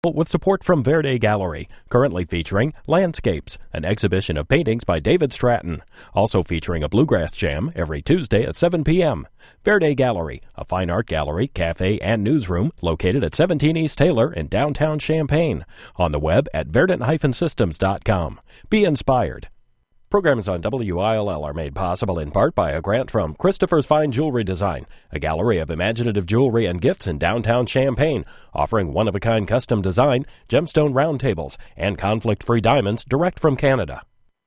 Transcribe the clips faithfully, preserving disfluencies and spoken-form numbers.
With support from Verde Gallery, currently featuring Landscapes, an exhibition of paintings by David Stratton. Also featuring a bluegrass jam every Tuesday at seven p.m. Verde Gallery, a fine art gallery, cafe, and newsroom located at seventeen East Taylor in downtown Champaign. On the web at verdant dash systems dot com. Be inspired. Programs on W I L L are made possible in part by a grant from Christopher's Fine Jewelry Design, a gallery of imaginative jewelry and gifts in downtown Champaign, offering one-of-a-kind custom design, gemstone round tables, and conflict-free diamonds direct from Canada.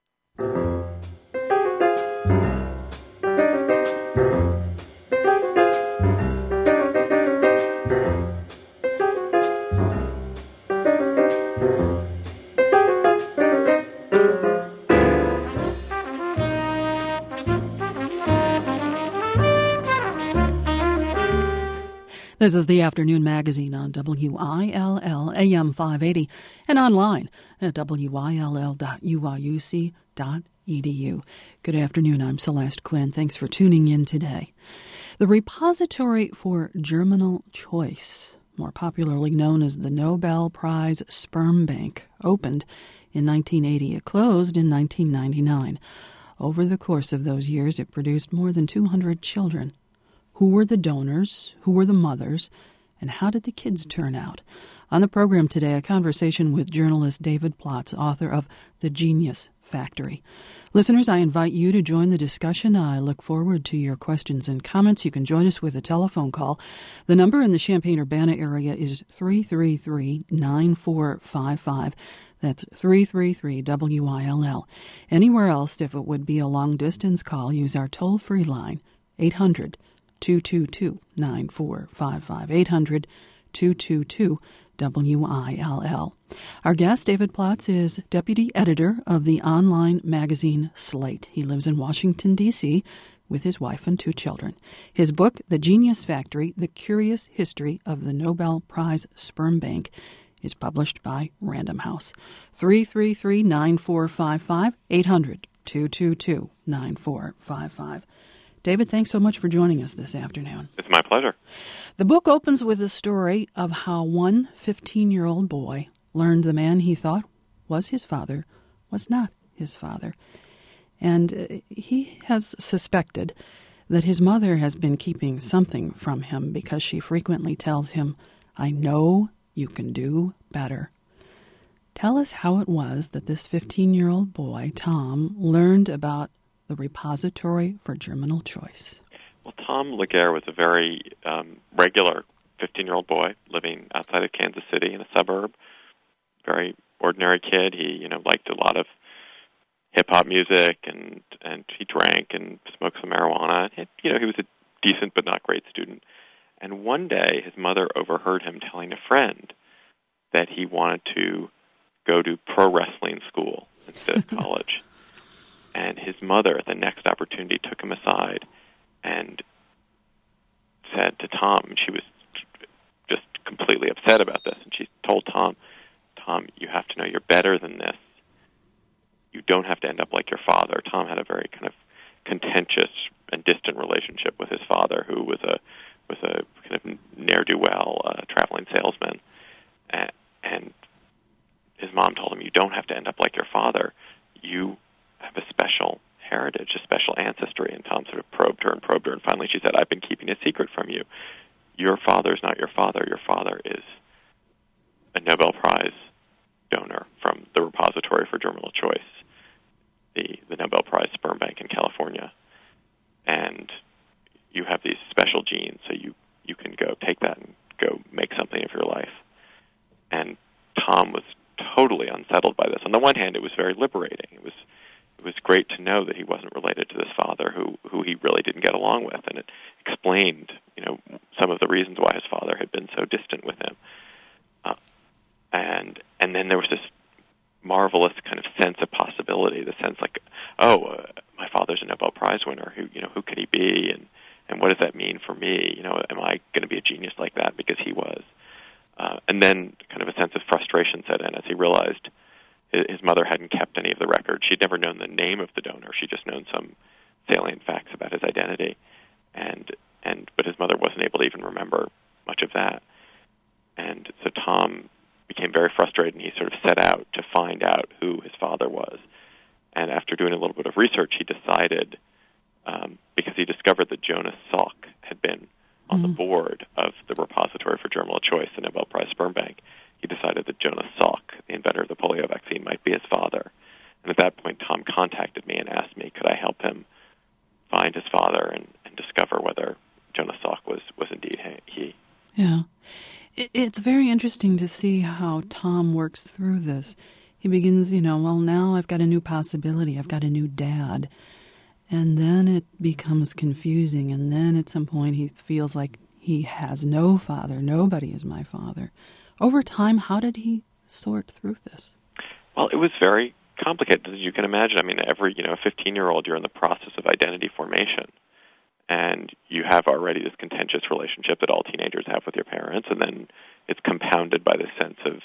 This is the Afternoon Magazine on W I L L A M five eighty and online at W I L L dot U I U C dot E D U. Good afternoon, I'm Celeste Quinn. Thanks for tuning in today. The Repository for Germinal Choice, more popularly known as the Nobel Prize Sperm Bank, opened in nineteen eighty. It closed in nineteen ninety-nine. Over the course of those years, it produced more than two hundred children. Who were the donors? Who were the mothers? And how did the kids turn out? On the program today, a conversation with journalist David Plotz, author of The Genius Factory. Listeners, I invite you to join the discussion. I look forward to your questions and comments. You can join us with a telephone call. The number in the Champaign-Urbana area is three three three, nine four five five. That's three three three W I L L. Anywhere else, if it would be a long-distance call, use our toll-free line, eight hundred, two two two, nine four five five, eight hundred, two two two, W I L L. Our guest, David Plotz, is deputy editor of the online magazine Slate. He lives in Washington, D C with his wife and two children. His book, The Genius Factory, The Curious History of the Nobel Prize Sperm Bank, is published by Random House. three three three, nine four five five, eight hundred, two two two, nine four five five. David, thanks so much for joining us this afternoon. It's my pleasure. The book opens with a story of how one fifteen-year-old boy learned the man he thought was his father was not his father. And he has suspected that his mother has been keeping something from him because she frequently tells him, "I know you can do better." Tell us how it was that this fifteen-year-old boy, Tom, learned about the Repository for Germinal Choice. Well, Tom Laguerre was a very um, regular fifteen-year-old boy living outside of Kansas City in a suburb. Very ordinary kid. He, you know, liked a lot of hip-hop music, and, and he drank and smoked some marijuana. It, you know, he was a decent but not great student. And one day, his mother overheard him telling a friend that he wanted to go to pro wrestling school instead of college. And his mother, at the next opportunity, took him aside and said to Tom, and she was just completely upset about this, and she told Tom, Tom, you have to know you're better than this. You don't have to end up like your father. Tom had a very kind of contentious and distant relationship with his father, who was a was a kind of ne'er-do-well uh, traveling salesman. And, and his mom told him, you don't have to end up like your father. You have a special heritage, a special ancestry. And Tom sort of probed her and probed her, and finally she said, I've been keeping a secret from you. Your father's not your father. Your father is a Nobel Prize donor from the Repository for Germinal Choice, the, the Nobel Prize Sperm Bank in California. And you have these special genes, so you, you can go take that and go make something of your life. And Tom was totally unsettled by this. On the one hand, it was very liberating. It was It was great to know that he wasn't related to this father who, who he really didn't get along with, and it explained, you know, some of the reasons why his father had been so distant with him. Uh, and and then there was this marvelous kind of sense of possibility, the sense like, oh, uh, my father's a Nobel Prize winner. Who you know who could he be, and and what does that mean for me? You know, am I going to be a genius like that because he was? Uh, and then kind of a sense of frustration set in as he realized his mother hadn't kept any of the records. She'd never known the name of the donor. She'd just known some salient facts about his identity. And and but his mother wasn't able to even remember much of that. And so Tom became very frustrated, and he sort of set out to find out who his father was. And after doing a little bit of research, he decided, um, because he discovered that Jonas Salk had been on mm-hmm. the board of the Repository for Germinal Choice, the Nobel Prize Sperm Bank, he decided that Jonas Salk, the inventor of the polio vaccine, might be his father. And at that point, Tom contacted me and asked me, could I help him find his father and, and discover whether Jonas Salk was, was indeed he. Yeah. It's very interesting to see how Tom works through this. He begins, you know, well, now I've got a new possibility. I've got a new dad. And then it becomes confusing. And then at some point he feels like he has no father. Nobody is my father. Over time, how did he sort through this? Well, it was very complicated, as you can imagine. I mean, every, you know, fifteen-year-old, you're in the process of identity formation. And you have already this contentious relationship that all teenagers have with your parents, and then it's compounded by the sense of,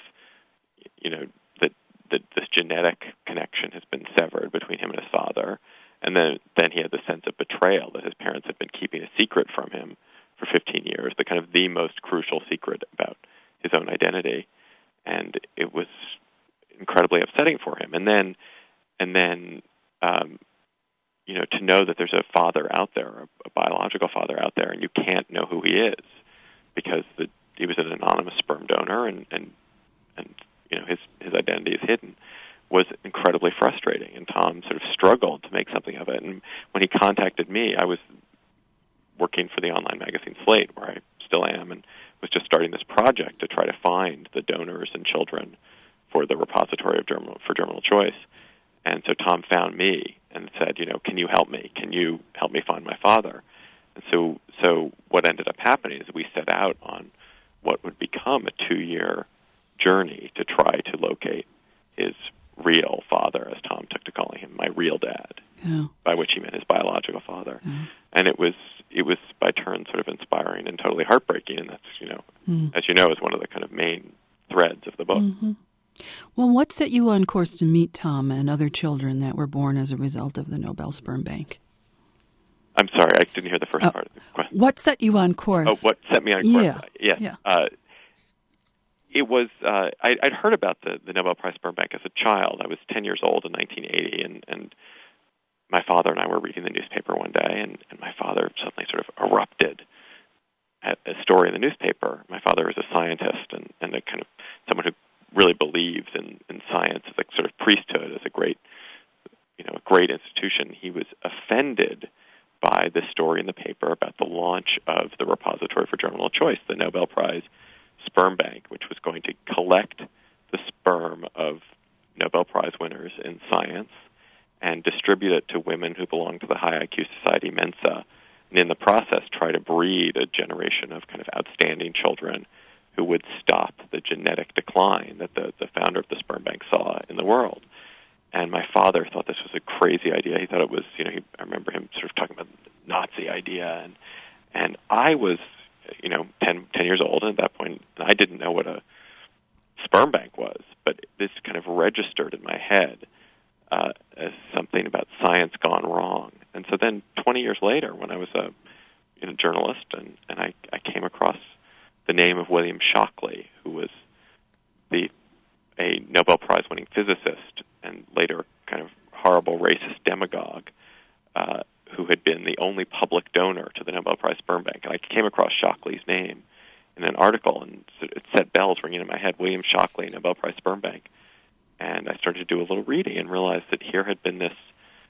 you know, that, that this genetic connection has been severed between him and his father. And then, then he had the sense of betrayal that his parents had been keeping a secret from him for fifteen years, the kind of the most crucial secret about his own identity. And it was incredibly upsetting for him. And then, and then, um, you know, to know that there's a father out there, a, a biological father out there, and you can't know who he is because the, he was an anonymous sperm donor, and, and and you know his his identity is hidden, was incredibly frustrating. And Tom sort of struggled to make something of it. And when he contacted me, I was working for the online magazine Slate, where I still am, and was just starting this project to try to find the donors and children for the Repository of Germinal, for Germinal Choice. And so Tom found me and said, you know, can you help me? Can you help me find my father? And so so what ended up happening is we set out on what would become a two-year journey to try to locate his real father, as Tom took to calling him, my real dad, yeah. by which he meant his biological father. Yeah. And it was it was by turns sort of inspiring and totally heartbreaking, and that's, you know, mm. as you know, is one of the kind of main threads of the book. Mm-hmm. Well, what set you on course to meet Tom and other children that were born as a result of the Nobel Sperm Bank? I'm sorry, I didn't hear the first uh, part of the question. What set you on course? Oh, what set me on course? Yeah. Yes. Yeah. Uh, it was, uh, I, I'd heard about the, the Nobel Prize Sperm Bank as a child. I was ten years old in nineteen eighty, and, and my father and I were reading the newspaper one day, and, and my father suddenly sort of erupted at a story in the newspaper. My father was a scientist and, and a kind of someone who really believes in, in science as a sort of priesthood, as a great, you know, a great institution. He was offended by this story in the paper about the launch of the Repository for Germinal Choice, the Nobel Prize Sperm Bank, which was going to collect the sperm of Nobel Prize winners in science and distribute it to women who belong to the High I Q Society Mensa, and in the process try to breed a generation of kind of outstanding children who would stop the genetic decline that the, the founder of the sperm bank saw in the world. And my father thought this was a crazy idea. He thought it was, you know, he, I remember him sort of talking about the Nazi idea. And and I was, you know, ten, ten years old, and at that point, I didn't know what a sperm bank was. But this kind of registered in my head uh, as something about science gone wrong. And so then twenty years later, when I was a you know, journalist, and, and I, I came across the name of William Shockley, who was the a Nobel Prize-winning physicist and later kind of horrible racist demagogue uh, who had been the only public donor to the Nobel Prize Sperm Bank. And I came across Shockley's name in an article, and it set bells ringing in my head, William Shockley, Nobel Prize Sperm Bank. And I started to do a little reading and realized that here had been this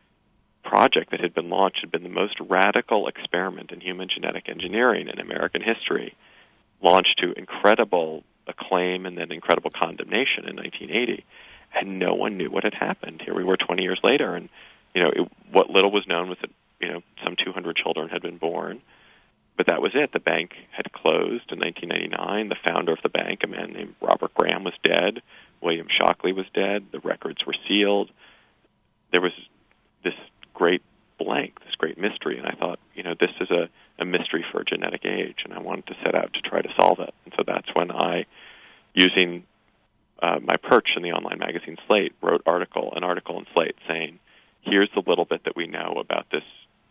project that had been launched, had been the most radical experiment in human genetic engineering in American history, launched to incredible acclaim and then incredible condemnation in nineteen eighty, and no one knew what had happened. Here we were twenty years later, and you know it, what little was known was that you know some two hundred children had been born, but that was it. The bank had closed in nineteen ninety-nine. The founder of the bank, a man named Robert Graham, was dead. William Shockley was dead. The records were sealed. There was this great blank, this great mystery, and I thought, you know, this is a, a mystery for a genetic age, and I wanted to set out to try to solve it. And so that's when I, using uh, my perch in the online magazine Slate, wrote article an article in Slate saying, here's the little bit that we know about this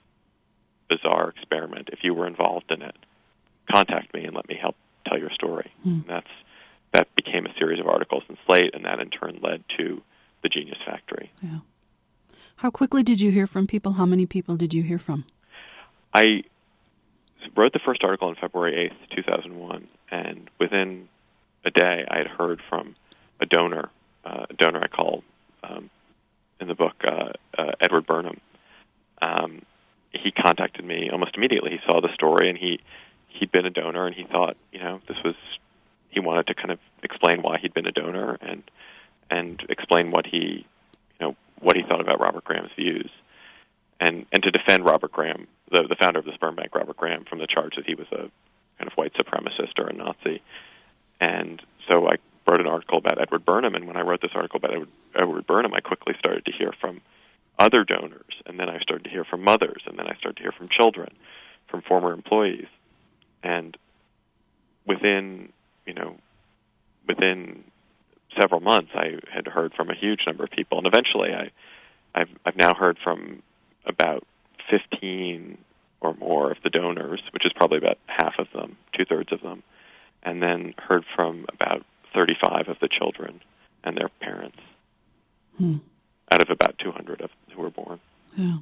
bizarre experiment. If you were involved in it, contact me and let me help tell your story. Mm. And that's that became a series of articles in Slate, and that in turn led to the Genius Factory. Yeah. How quickly did you hear from people? How many people did you hear from? I wrote the first article on February eighth, two thousand one, and within a day I had heard from a donor, uh, a donor I call um, in the book uh, uh, Edward Burnham. Um, he contacted me almost immediately. He saw the story, and he, he'd been a donor, and he thought, you know, this was, he wanted to kind of explain why he'd been a donor and and explain what he, you know, what he thought about Robert Graham's views, and and to defend Robert Graham, the the founder of the sperm bank, Robert Graham, from the charge that he was a kind of white supremacist or a Nazi. And so I wrote an article about Edward Burnham, and when I wrote this article about Edward, Edward Burnham, I quickly started to hear from other donors, and then I started to hear from mothers, and then I started to hear from children, from former employees, and within, you know, within several months, I had heard from a huge number of people, and eventually I, I've, I've now heard from about fifteen or more of the donors, which is probably about half of them, two-thirds of them, and then heard from about thirty-five of the children and their parents, hmm. out of about two hundred of who were born. Yeah.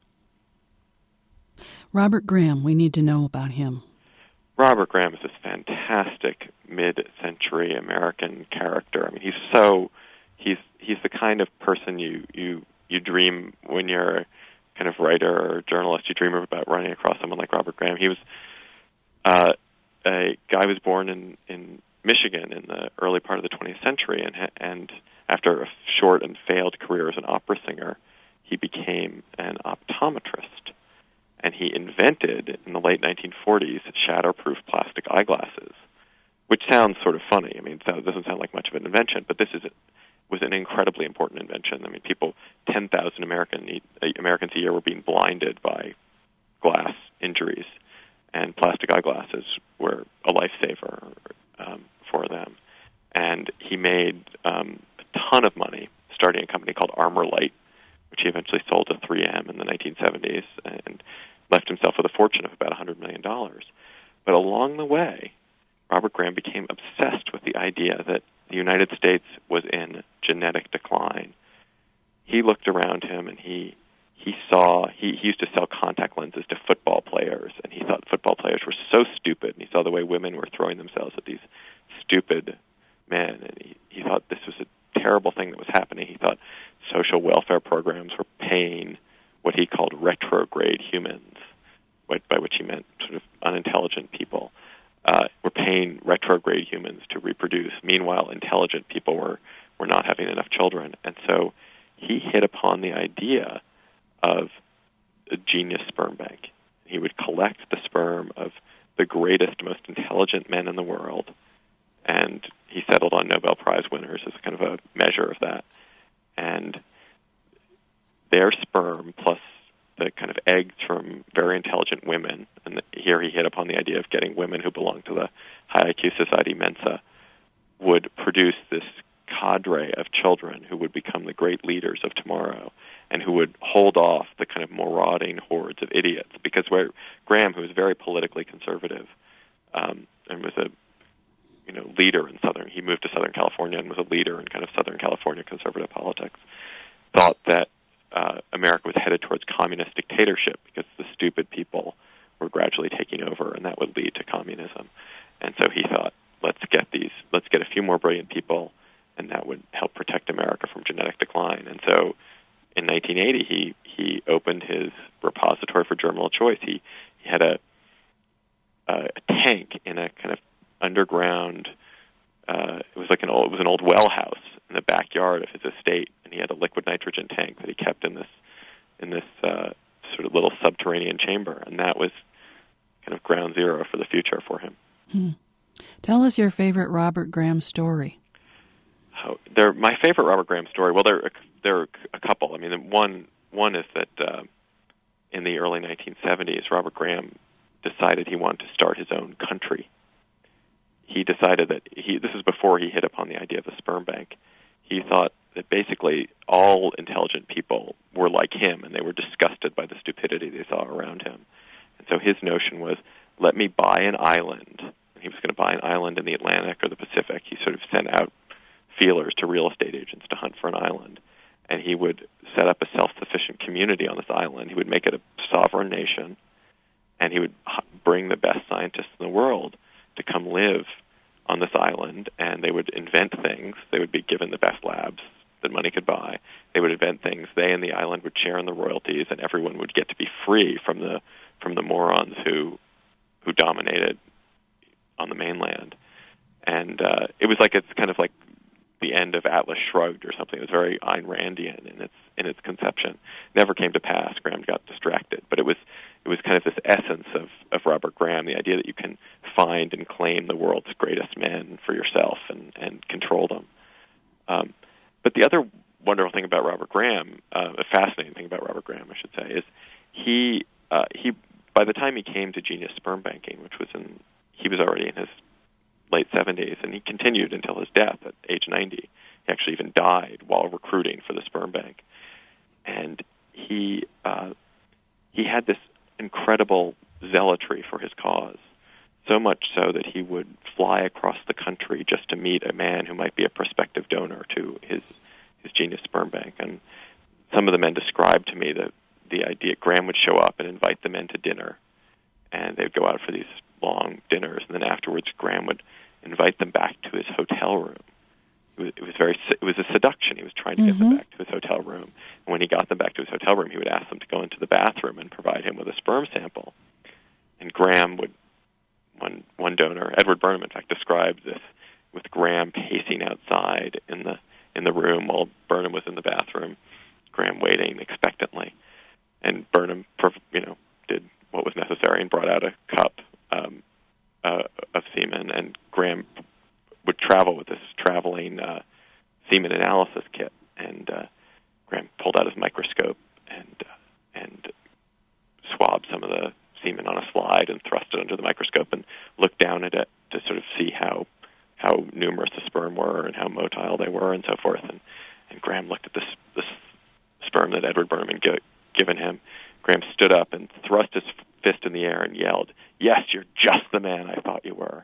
Robert Graham, we need to know about him. Robert Graham is this fantastic mid-century American character. I mean, he's so he's he's the kind of person you you you dream when you're a kind of writer or journalist. You dream about running across someone like Robert Graham. He was uh, a guy who was born in in Michigan in the early part of the twentieth century, and and after a short and failed career as an opera singer, he became an optometrist. And he invented, in the late nineteen forties, shatterproof plastic eyeglasses, which sounds sort of funny. I mean, it doesn't sound like much of an invention, but this is a, was an incredibly important invention. I mean, people, ten thousand American, Americans a year were being blinded by glass injuries, and plastic eyeglasses were a lifesaver um, for them. And he made um, a ton of money starting a company called Armor Light, which he eventually sold to three M in the nineteen seventies, and left himself with a fortune of about one hundred million dollars. But along the way, Robert Graham became obsessed with the idea that the United States was in genetic decline. He looked around him, and he he saw, he, he used to sell contact lenses to football players, and he thought football players were so stupid, and he saw the way women were throwing themselves at these stupid men, and he, he thought this was a terrible thing that was happening. He thought social welfare programs were paying what he called retrograde humans, by which he meant sort of unintelligent people, uh, were paying retrograde humans to reproduce. Meanwhile, intelligent people were, were not having enough children. And so he hit upon the idea of a genius sperm bank. He would collect the sperm of the greatest, most intelligent men in the world, and he settled on Nobel Prize winners as kind of a measure of that. And their sperm plus the kind of eggs from very intelligent women, and here he hit upon the idea of getting women who belong to the high I Q society Mensa, would produce this cadre of children who would become the great leaders of tomorrow and who would hold off the kind of marauding hordes of idiots. Because where Graham, who was very politically conservative um, and was a you know leader in Southern, he moved to Southern California and was a leader in kind of Southern California conservative politics, thought that uh, America was headed towards communist dictatorship because the stupid people were gradually taking over, and that would lead to communism. And so he thought, let's get these, let's get a few more brilliant people, and that would help protect America from genetic decline. And so in nineteen eighty, he, he opened his repository for germinal choice. He, he had a, a, a tank in a kind of underground, uh, it was like an old, it was an old well house in the backyard of his estate, and he had a liquid nitrogen tank that he kept in this, in this uh, sort of little subterranean chamber, and that was kind of ground zero for the future for him. Hmm. Tell us your favorite Robert Graham story. Oh, there, my favorite Robert Graham story. Well, there, there are a couple. I mean, one, one is that uh, in the early nineteen seventies, Robert Graham decided he wanted to start his own country. He decided that he. This is before he hit upon the idea of the sperm bank. He thought that basically all intelligent people were like him, and they were disgusted by the stupidity they saw around him. And so his notion was, let me buy an island. And he was going to buy an island in the Atlantic Atlantic or the Pacific. He sort of sent out feelers to real estate agents to hunt for an island. And he would set up a self-sufficient community on this island. He would make it a sovereign nation, and he would bring the best scientists in the world to come live on this island, and they would invent things. They would be given the best labs that money could buy. They would invent things. They and the island would share in the royalties, and everyone would get to be free from the from the morons who who dominated on the mainland. And uh, it was like it's kind of like the end of Atlas Shrugged or something. It was very Ayn Randian in its in its conception. Never came to pass. Graham got distracted, but it was it was kind of this essence of, of Robert Graham, the idea that you can find and claim the world's greatest men for yourself and, and control them. Um, but the other wonderful thing about Robert Graham, uh, a fascinating thing about Robert Graham, I should say, is he uh, he by the time he came to Genius Sperm Banking, which was in he was already in his late seventies, and he continued until his death at age ninety. He actually even died while recruiting for the sperm bank. And he uh, he had this incredible zealotry for his cause, so much so that he would fly across the country just to meet a man who might be a prospective donor to his, his Genius Sperm Bank. And some of the men described to me that the idea, Graham would show up and invite the men to dinner, and they would go out for these long dinners, and then afterwards Graham would invite them back to his hotel room. It was, it was very it was a seduction. He was trying to mm-hmm. get them back to his hotel room. And when he got them back to his hotel room, he would ask them to go into the bathroom and provide him with a sperm sample. And Graham would, one one donor, Edward Burnham, in fact, described this with Graham pacing outside in the in the room while Burnham was in the bathroom, Graham waiting expectantly. And Burnham, you know, did what was necessary and brought out a cup um, uh, of semen, and Graham would travel with this traveling uh, semen analysis kit, and uh, Graham pulled out his microscope and uh, and swabbed some of the semen on a slide and thrust it under the microscope and looked down at it to sort of see how how numerous the sperm were and how motile they were and so forth. And, and Graham looked at this this sperm that Edward Burnham had gi- given him. Graham stood up and thrust his fist in the air and yelled, "Yes, you're just the man I thought you were."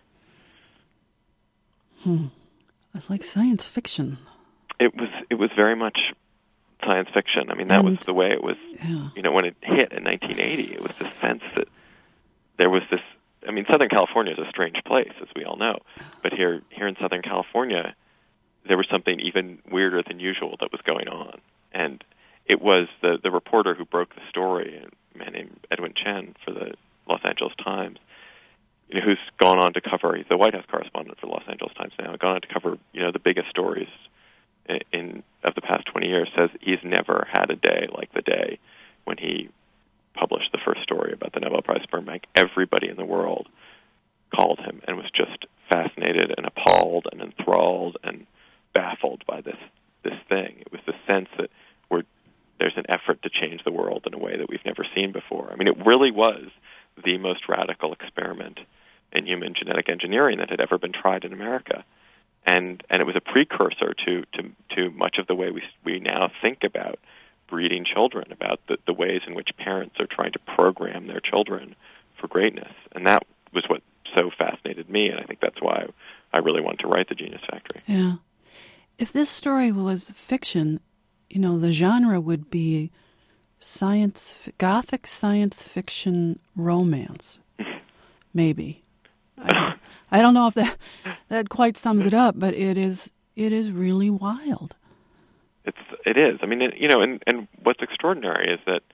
Hmm. It's like science fiction. It was it was very much science fiction. I mean, that and, was the way it was, yeah. you know, when it hit in nineteen eighty, it was this sense that there was this, I mean, Southern California is a strange place, as we all know, but here here in Southern California, there was something even weirder than usual that was going on. And it was the, the reporter who broke the story, a man named Edwin Chen for the Los Angeles Times, you know, who's gone on to cover, he's the White House correspondent for the Los Angeles Times now, gone on to cover, you know, the biggest stories in, in of the past twenty years, says he's never had a day like the day when he published the first story about the Nobel Prize Sperm Bank. Everybody in the world called him and was just fascinated and appalled and enthralled and baffled by this this thing. It was the sense that we're, there's an effort to change the world in a way that we've never seen before. I mean, it really was the most radical experiment in human genetic engineering that had ever been tried in America. And and it was a precursor to, to, to much of the way we we now think about breeding children, about the, the ways in which parents are trying to program their children for greatness. And that was what so fascinated me, and I think that's why I really wanted to write The Genius Factory. Yeah. If this story was fiction, you know, the genre would be science, gothic science fiction romance, maybe. I, I don't know if that that quite sums it up, but it is it is really wild. It's it is. I mean, it, you know, and, and what's extraordinary is that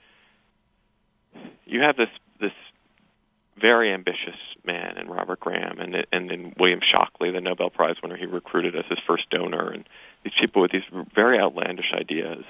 you have this this very ambitious man in Robert Graham, and and in William Shockley, the Nobel Prize winner, he recruited as his first donor, and these people with these very outlandish ideas,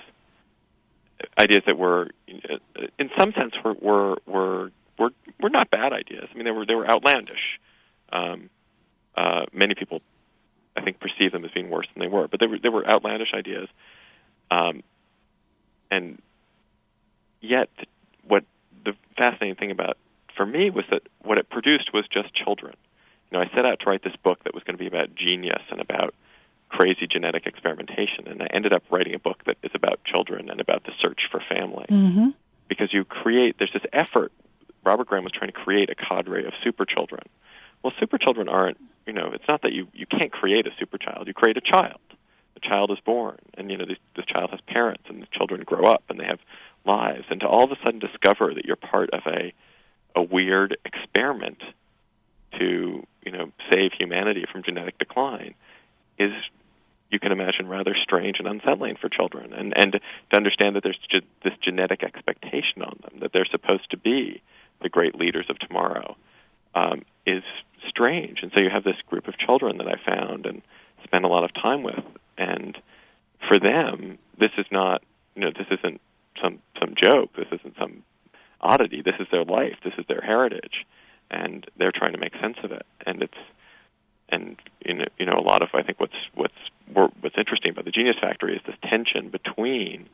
ideas that were, in some sense, were were were were, were not bad ideas. I mean, they were they were outlandish. Um, uh, many people, I think, perceive them as being worse than they were, but they were they were outlandish ideas, um, and yet what the fascinating thing about for me was that what it produced was just children. You know, I set out to write this book that was going to be about genius and about crazy genetic experimentation, and I ended up writing a book that is about children and about the search for family. Mm-hmm. Because you create, there's this effort. Robert Graham was trying to create a cadre of super children Well, super children aren't, you know, it's not that you, you can't create a super child. You create a child. The child is born, and, you know, this, this child has parents, and the children grow up, and they have lives. And to all of a sudden discover that you're part of a a weird experiment to, you know, save humanity from genetic decline is, you can imagine, rather strange and unsettling for children. And, and to understand that there's ge- this genetic expectation on them, that they're supposed to be the great leaders of tomorrow, um, is strange. And so you have this group of children that I found and spent a lot of time with. And for them, this is not, you know, this isn't some some joke. This isn't some oddity. This is their life. This is their heritage, and they're trying to make sense of it. And it's, and you know, you know, a lot of, I think what's what's what's interesting about the Genius Factory is this tension between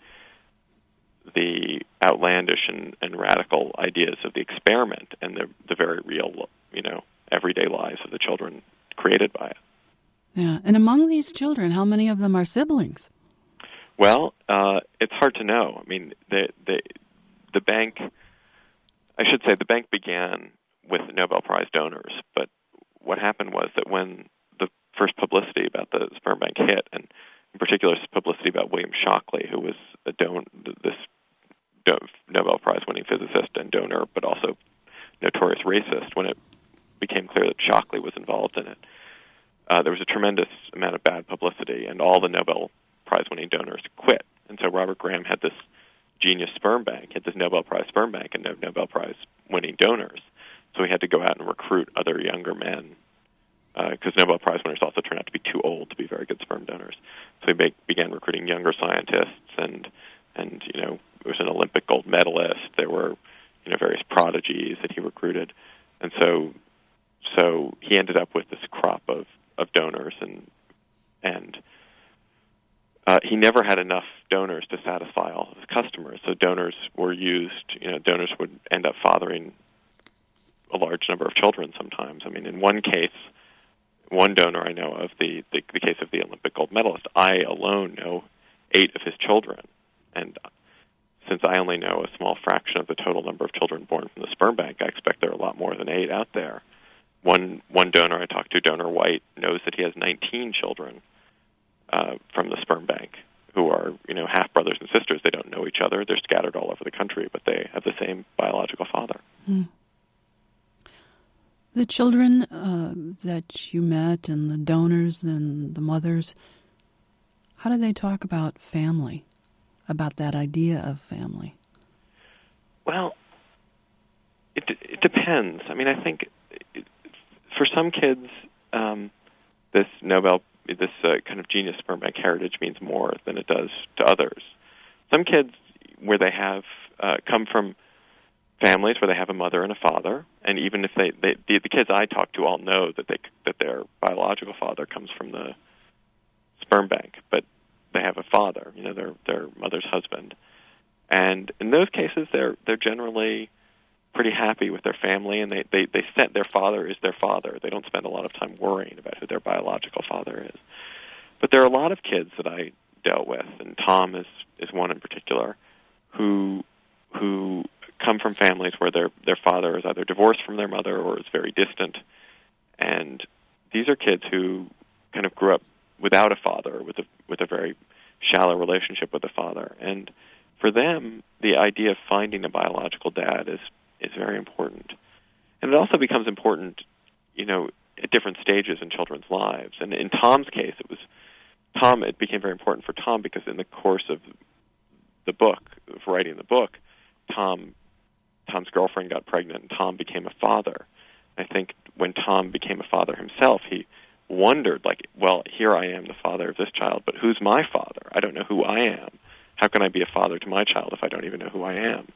the outlandish and, and radical ideas of the experiment and the the very real, you know, everyday lives of the children created by it. Yeah, and among these children, how many of them are siblings? Well, uh, it's hard to know. I mean, the the the bank, I should say, the bank began with Nobel Prize donors, but what happened was that when the first publicity about the sperm bank hit, and in particular publicity about William Shockley, who was a don- this Nobel Prize-winning physicist and donor, but also notorious racist, when it became clear that Shockley was involved in it, uh, there was a tremendous amount of bad publicity, and all the Nobel Prize-winning donors quit. And so Robert Graham had this genius sperm bank, had this Nobel Prize sperm bank, and no Nobel Prize-winning donors. So he had to go out and recruit other younger men, because uh, Nobel Prize winners also turned out to be too old to be very good sperm donors. So he be- began recruiting younger scientists, and and you know, there was an Olympic gold medalist. There were, you know, various prodigies that he recruited, and so so he ended up with this crop of, of donors, and and uh, he never had enough donors to satisfy all of his customers. So donors were used. You know, donors would end up fathering a large number of children sometimes. I mean, in one case, one donor I know of, the, the, the case of the Olympic gold medalist, I alone know eight of his children. And since I only know a small fraction of the total number of children born from the sperm bank, I expect there are a lot more than eight out there. One one donor I talked to, Donor White, knows that he has nineteen children uh, from the sperm bank who are, you know, half brothers and sisters. They don't know each other. They're scattered all over the country, but they have the same biological father. Hmm. The children uh, that you met and the donors and the mothers, how do they talk about family, about that idea of family? Well, it, it depends. I mean, I think it, for some kids, um, this Nobel, this uh, kind of genius sperm bank heritage means more than it does to others. Some kids, where they have uh, come from families where they have a mother and a father, and even if they, they the, the kids I talk to all know that they that their biological father comes from the sperm bank, but they have a father, you know, their their mother's husband, and in those cases they're they're generally pretty happy with their family, and they they they set their father is their father. They don't spend a lot of time worrying about who their biological father is. But there are a lot of kids that I dealt with, and Tom is is one in particular, who who come from families where their their father is either divorced from their mother or is very distant, and these are kids who kind of grew up without a father, with a with a very shallow relationship with a father, and for them, the idea of finding a biological dad is is very important, and it also becomes important, you know, at different stages in children's lives. And in Tom's case, it was Tom. It became very important for Tom because in the course of the book, of writing the book, Tom. Tom's girlfriend got pregnant, and Tom became a father. I think when Tom became a father himself, he wondered, like, well, here I am, the father of this child, but who's my father? I don't know who I am. How can I be a father to my child if I don't even know who I am?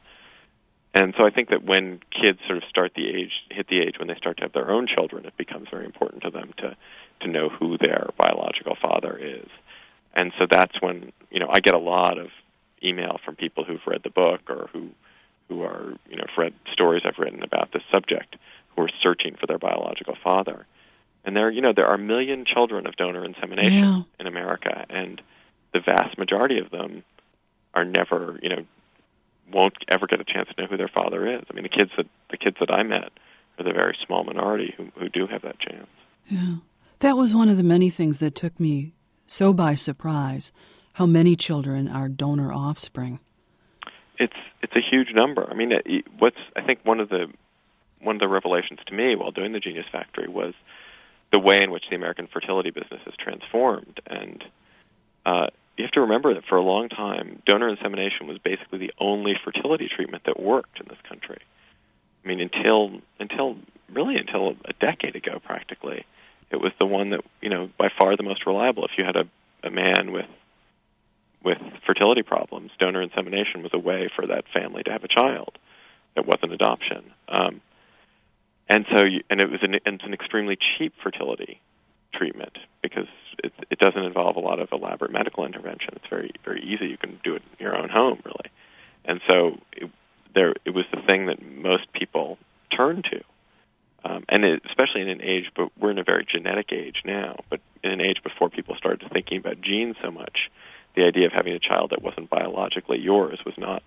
And so I think that when kids sort of start the age, hit the age when they start to have their own children, it becomes very important to them to, to know who their biological father is. And so that's when, you know, I get a lot of email from people who've read the book or who who are, you know, read stories I've written about this subject, who are searching for their biological father. And there, you know, there are a million children of donor insemination yeah. in America, and the vast majority of them are never, you know, won't ever get a chance to know who their father is. I mean, the kids that the kids that I met for the very small minority who, who do have that chance. Yeah. That was one of the many things that took me so by surprise, how many children are donor offspring. It's it's a huge number. I mean, it, what's I think one of the one of the revelations to me while doing the Genius Factory was the way in which the American fertility business has transformed. And uh, you have to remember that for a long time, donor insemination was basically the only fertility treatment that worked in this country. I mean, until until really until a decade ago, practically, it was the one that, you know, by far the most reliable. If you had a, a man with with fertility problems, donor insemination was a way for that family to have a child that wasn't adoption. Um, and so, you, and it was an, it's an extremely cheap fertility treatment because it, it doesn't involve a lot of elaborate medical intervention. It's very, very easy. You can do it in your own home, really. And so, it, there, it was the thing that most people turned to. Um, and it, especially in an age, but we're in a very genetic age now, but in an age before people started thinking about genes so much, the idea of having a child that wasn't biologically yours was not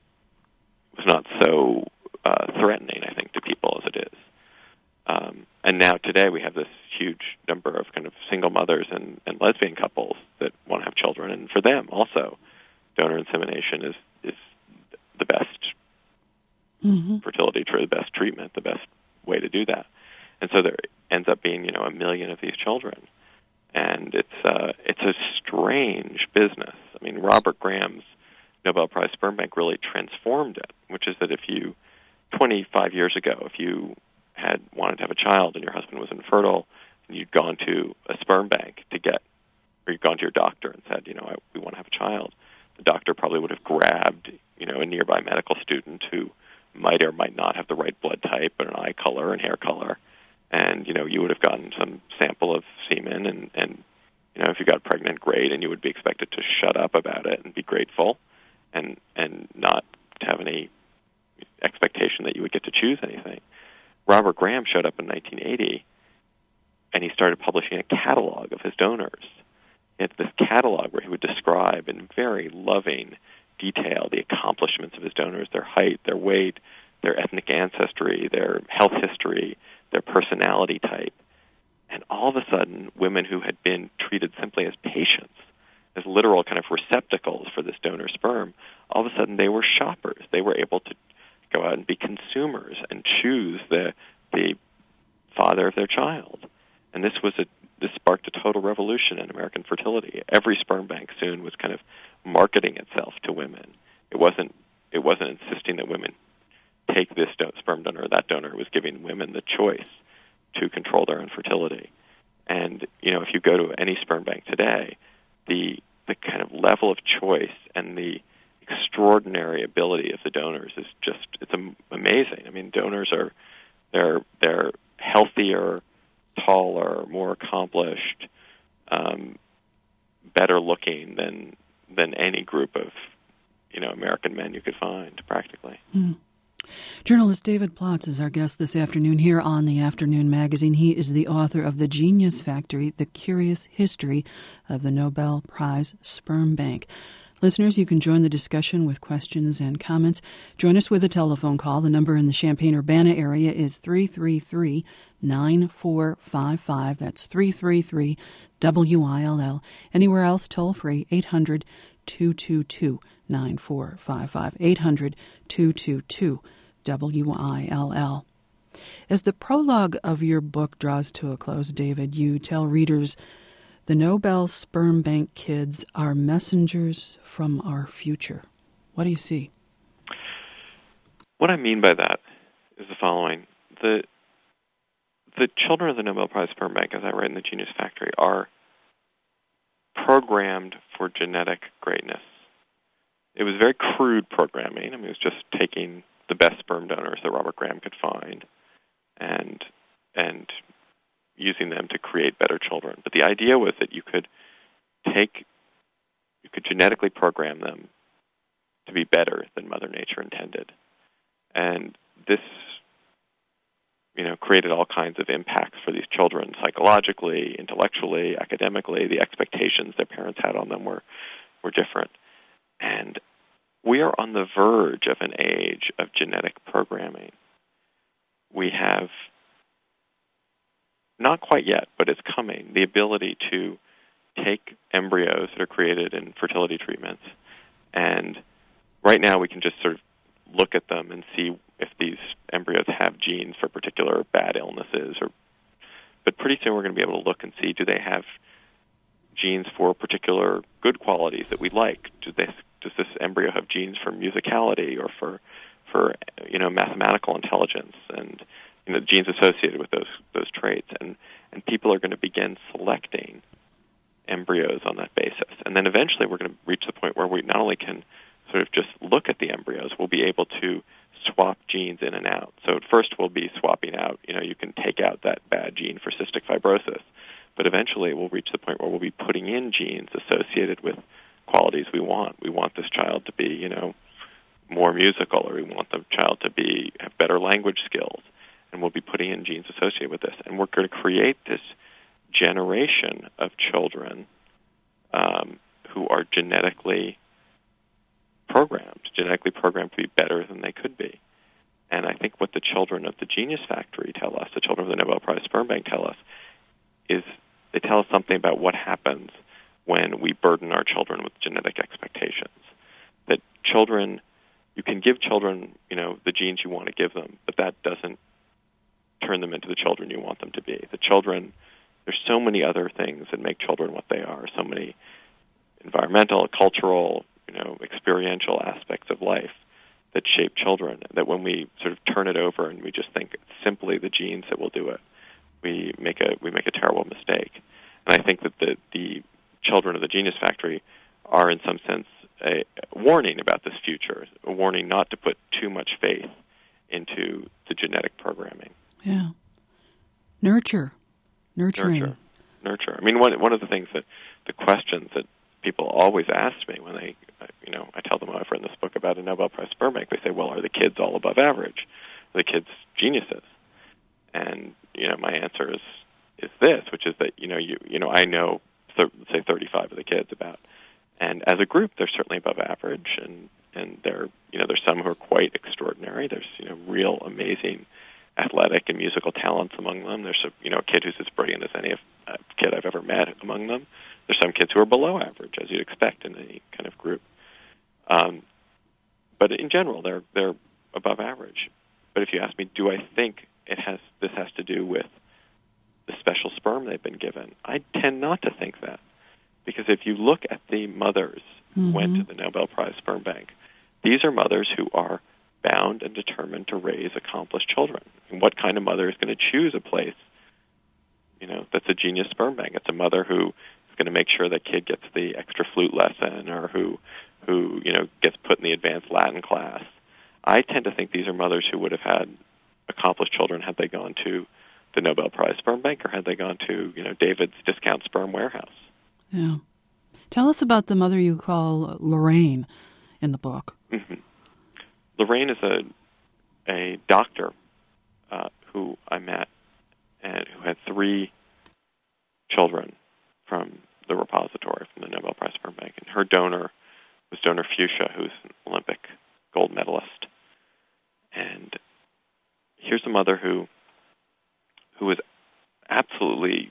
was not so uh, threatening, I think, to people as it is. Um, and now today we have this huge number of kind of single mothers and, and lesbian couples that want to have children, and for them also, donor insemination is is the best mm-hmm. fertility, the best treatment, the best way to do that. And so there ends up being, you know, a million of these children. And it's uh, it's a strange business. I mean, Robert Graham's Nobel Prize sperm bank really transformed it, which is that if you, twenty-five years ago, if you had wanted to have a child and your husband was infertile, and you'd gone to a sperm bank to get, or you'd gone to your doctor and said, you know, I, we want to have a child, the doctor probably would have grabbed, you know, a nearby medical student who might or might not have the right blood type and an eye color and hair color. And, you know, you would have gotten some sample of semen, and, and, you know, if you got pregnant, great, and you would be expected to shut up about it and be grateful and and not have any expectation that you would get to choose anything. Robert Graham showed up in nineteen eighty, and he started publishing a catalog of his donors. He had this catalog where he would describe in very loving detail the accomplishments of his donors, their height, their weight, their ethnic ancestry, their health history, their personality type. And all of a sudden, women who had been treated simply as patients, as literal kind of receptacles for this donor sperm, all of a sudden they were shoppers. They were able to go out and be consumers and choose the the father of their child. And this was a this sparked a total revolution in American fertility. Every sperm bank soon was kind of marketing itself to women. It wasn't it wasn't insisting that women take this do- sperm donor or that donor. It was giving women the choice to control their own fertility. And, you know, if you go to any sperm bank today, the the kind of level of choice and the extraordinary ability of the donors is just, it's am- amazing. I mean, donors are, they're they're healthier, taller, more accomplished, um, better looking than than any group of, you know, American men you could find, practically. Mm. Journalist David Plotz is our guest this afternoon here on the Afternoon Magazine. He is the author of The Genius Factory, The Curious History of the Nobel Prize Sperm Bank. Listeners, you can join the discussion with questions and comments. Join us with a telephone call. The number in the Champaign-Urbana area is three three three, nine four five five. That's three three three, W I L L. Anywhere else, toll free, eight hundred, two two two, nine four five five. eight hundred, two two two, W I L L. As the prologue of your book draws to a close, David, you tell readers the Nobel Sperm Bank kids are messengers from our future. What do you see? What I mean by that is the following. The the children of the Nobel Prize Sperm Bank, as I write in The Genius Factory, are programmed for genetic greatness. It was very crude programming. I mean, it was just taking the best sperm donors that Robert Graham could find and and using them to create better children. But the idea was that you could take, you could genetically program them to be better than Mother Nature intended. And this, you know, created all kinds of impacts for these children, psychologically, intellectually, academically. The expectations their parents had on them were, were different. And we are on the verge of an age of genetic programming. we have, not quite yet, but it's coming, the ability to take embryos that are created in fertility treatments, and right now we can just sort of look at them and see if these embryos have genes for particular bad illnesses, or but pretty soon we're going to be able to look and see, do they have genes for particular good qualities that we like? Do they, does this embryo have genes for musicality or for, for you know, mathematical intelligence, and you know, genes associated with those those traits? And and people are going to begin selecting embryos on that basis. And then eventually we're going to reach the point where we not only can sort of just look at the embryos, we'll be able to swap genes in and out. So at first we'll be swapping out, you know, you can take out that bad gene for cystic fibrosis, but eventually we'll reach the point where we'll be putting in genes associated with qualities we want. We want this child to be, you know, more musical, or we want the child to be have better language skills, and we'll be putting in genes associated with this. And we're going to create this generation of children um, who are genetically programmed, genetically programmed to be better than they could be. And I think what the children of the Genius Factory tell us, the children of the Nobel Prize Sperm Bank tell us, is they tell us something about what happens when we burden our children with genetic expectations. That children, you can give children, you know, the genes you want to give them, but that doesn't turn them into the children you want them to be. The children, there's so many other things that make children what they are, so many environmental, cultural, you know, experiential aspects of life that shape children, that when we sort of turn it over and we just think it's simply the genes that will do it, we make a we make a terrible mistake. And I think that the the children of the Genius Factory are in some sense a warning about this future, a warning not to put too much faith into the genetic programming. Yeah. Nurture. Nurturing. Nurture. Nurture. I mean, one one of the things that the questions that people always ask me when they, you know, I tell them, oh, I've written this book about a Nobel Prize Sperm Bank. They say, well, are the kids all above average? Are the kids geniuses? And, you know, my answer is is this, which is that, you know, you you know, I know, th- say, thirty-five of the kids about. And as a group, they're certainly above average, and, and they're, you know, there's some who are quite extraordinary. There's, you know, real amazing athletic and musical talents among them. There's a, you know, a kid who's as brilliant as any uh, kid I've ever met among them. There's some kids who are below average, as you'd expect in any kind of group. Um, but in general, they're they're above average. But if you ask me, do I think it has this has to do with the special sperm they've been given, I tend not to think that. Because if you look at the mothers who mm-hmm. went to the Nobel Prize Sperm Bank, these are mothers who are bound and determined to raise accomplished children. And what kind of mother is going to choose a place, you know, that's a Genius Sperm Bank? It's a mother who is going to make sure that kid gets the extra flute lesson, or who, who you know, gets put in the advanced Latin class. I tend to think these are mothers who would have had accomplished children had they gone to the Nobel Prize Sperm Bank, or had they gone to, you know, David's Discount Sperm Warehouse. Yeah. Tell us about the mother you call Lorraine in the book. Mm-hmm. Lorraine is a a doctor uh, who I met and who had three children from the repository from the Nobel Prize Sperm Bank. And her donor was donor Fuchsia, who's an Olympic gold medalist. And here's a mother who who was absolutely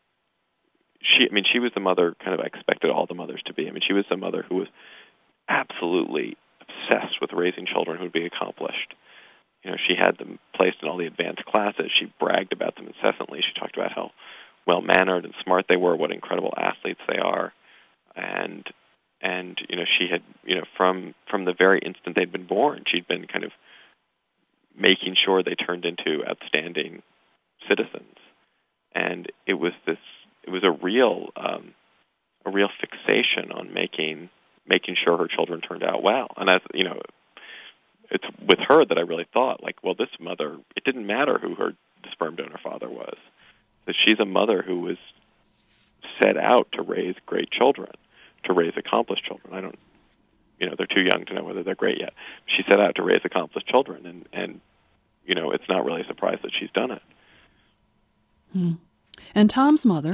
She, I mean, she was the mother kind of I expected all the mothers to be. I mean, she was the mother who was absolutely obsessed with raising children who would be accomplished. You know, she had them placed in all the advanced classes. She bragged about them incessantly. She talked about how well-mannered and smart they were, what incredible athletes they are. And, and you know, she had, you know, from, from the very instant they'd been born, she'd been kind of making sure they turned into outstanding citizens. And it was this It was a real, um, a real fixation on making making sure her children turned out well. And as you know, it's with her that I really thought, like, well, this mother, it didn't matter who her sperm donor father was. That she's a mother who was set out to raise great children, to raise accomplished children. I don't, you know, they're too young to know whether they're great yet. She set out to raise accomplished children, and and you know, it's not really a surprise that she's done it. Hmm. And Tom's mother,